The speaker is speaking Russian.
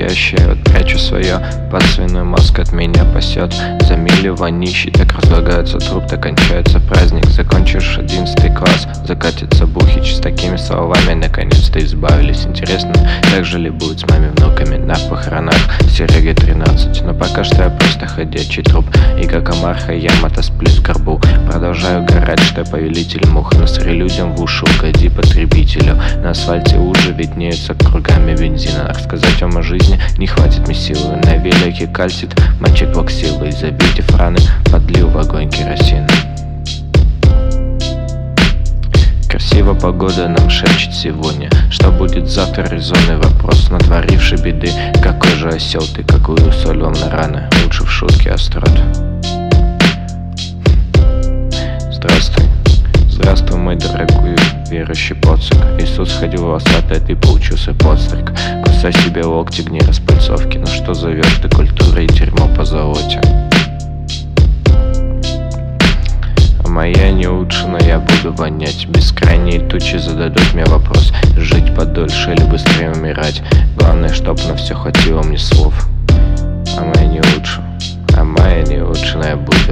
настоящее. Вот прячу свое под свиной мозг, от меня пасет. За милю вонищий, так разлагается труп, так кончается праздник. Закончишь 11 класс, закатится бухич. С такими словами наконец-то избавились. Интересно, так же ли будет с моими внуками на похоронах Сереги 13? Но пока что я просто ходячий труп, и как омарха я мотосплюсь в горбу. Продолжаю горать, что повелитель мух. Насри людям в уши, угоди потребителю. На асфальте уже виднеются кругами бензина. Рассказать вам о жизни не хватит мне силы. На велике кальцит, мочит плаксивы. Забейте франы, подлил в огонь керосин. Красиво погода нам шепчет сегодня. Что будет завтра, резонный вопрос. Натворивший беды, какой же осел ты, какую соль вам на раны. Лучше в шутке острот. Здравствуй, здравствуй, мой дорогой верующий поцик. Иисус ходил волосатый, а ты получился подстриг. Кусай себе локти, гни распыльцовки. Ну что зовешь ты культурой и дерьмо по золоте? Моя не лучше, но я буду вонять. Бескрайние тучи зададут мне вопрос: жить подольше или быстрее умирать? Главное, чтоб на все хватило мне слов. А моя не лучше, но я буду